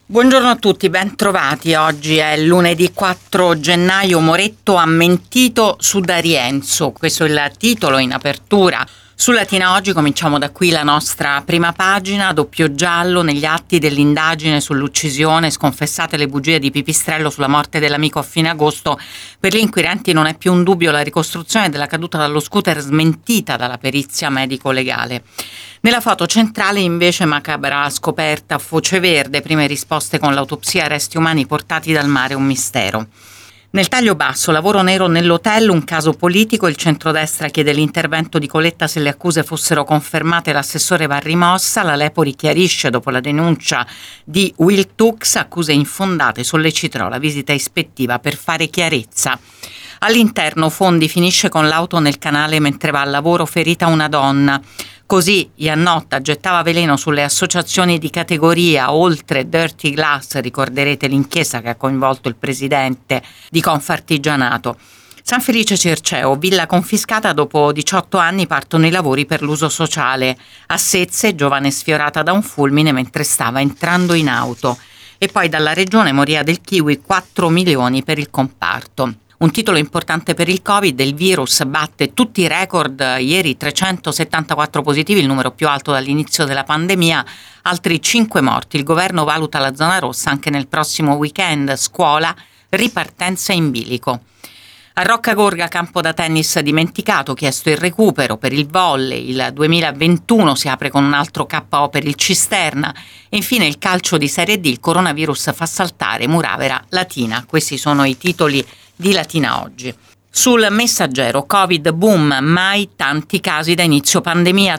Buongiorno a tutti, ben trovati. Oggi è lunedì 4 gennaio. Moretto ha mentito su D'Arienzo. Questo è il titolo in apertura. Su Latina Oggi cominciamo da qui la nostra prima pagina. Doppio giallo negli atti dell'indagine sull'uccisione, sconfessate le bugie di Pipistrello sulla morte dell'amico a fine agosto. Per gli inquirenti non è più un dubbio la ricostruzione della caduta dallo scooter smentita dalla perizia medico-legale. Nella foto centrale invece macabra la scoperta, foce verde, prime risposte con l'autopsia, resti umani portati dal mare, un mistero. Nel taglio basso, lavoro nero nell'hotel, un caso politico, il centrodestra chiede l'intervento di Coletta se le accuse fossero confermate, l'assessore va rimossa, la Lepori chiarisce dopo la denuncia di Will Tux, accuse infondate, solleciterò la visita ispettiva per fare chiarezza. All'interno Fondi finisce con l'auto nel canale mentre va al lavoro, ferita una donna. Così Iannotta gettava veleno sulle associazioni di categoria, oltre Dirty Glass, ricorderete l'inchiesta che ha coinvolto il presidente di Confartigianato. San Felice Circeo, villa confiscata, dopo 18 anni partono i lavori per l'uso sociale. A Sezze, giovane sfiorata da un fulmine mentre stava entrando in auto. E poi dalla regione Moria del Kiwi, 4 milioni per il comparto. Un titolo importante per il Covid, il virus batte tutti i record, ieri 374 positivi, il numero più alto dall'inizio della pandemia, altri 5 morti, il governo valuta la zona rossa anche nel prossimo weekend, scuola, ripartenza in bilico. A Roccagorga campo da tennis dimenticato, chiesto il recupero per il volley, il 2021 si apre con un altro KO per il Cisterna e infine il calcio di Serie D, il coronavirus fa saltare Muravera Latina. Questi sono i titoli di Latina Oggi. Sul Messaggero, Covid boom, mai tanti casi da inizio pandemia,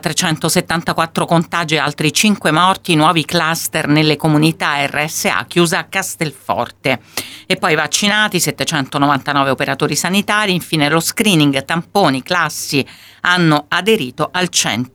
374 contagi e altri 5 morti, nuovi cluster nelle comunità, RSA chiusa a Castelforte. E poi vaccinati, 799 operatori sanitari, infine lo screening, tamponi, classi hanno aderito al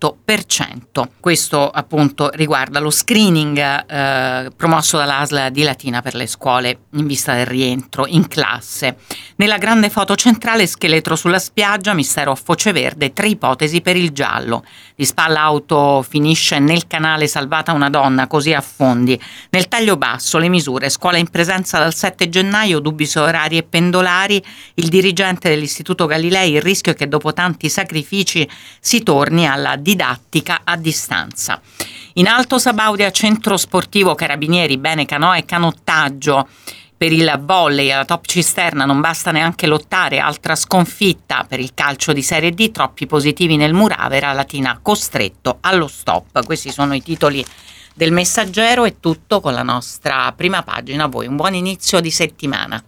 100%. Questo appunto riguarda lo screening promosso dall'ASL di Latina per le scuole in vista del rientro in classe. Nella grande foto centrale, scheletro sulla spiaggia, mistero a foce verde, 3 ipotesi per il giallo. Di spalla auto finisce nel canale, salvata una donna, così affondi. Nel taglio basso le misure, scuola in presenza dal 7 gennaio, dubbi su orari e pendolari, il dirigente dell'Istituto Galilei, il rischio è che dopo tanti sacrifici si torni alla didattica a distanza. In Alto Sabaudia, centro sportivo Carabinieri, bene canoa e canottaggio. Per il volley alla Top Cisterna non basta neanche lottare, altra sconfitta per il calcio di Serie D, troppi positivi nel Muravera, Latina costretto allo stop. Questi sono i titoli del Messaggero, è tutto con la nostra prima pagina. A voi un buon inizio di settimana.